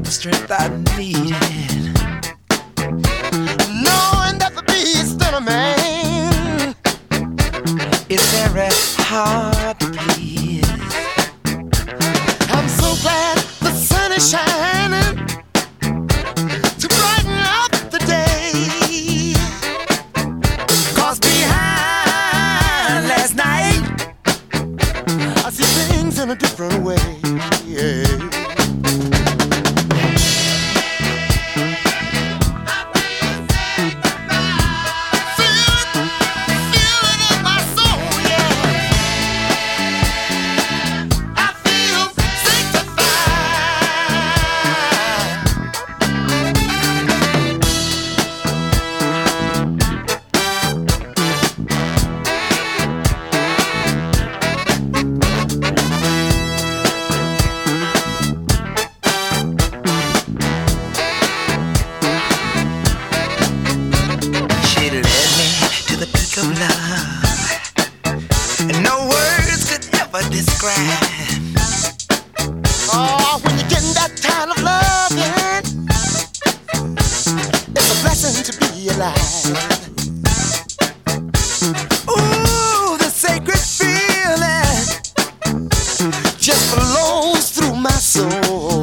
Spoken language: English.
the strength I needed. Knowing that the beast in a man is very hard to please. I'm so glad the sun is shining to brighten up the day. 'Cause behind last night I see things in a different way. Yeah. Oh, when you're getting that kind of loving, it's a blessing to be alive. Ooh, the sacred feeling just flows through my soul.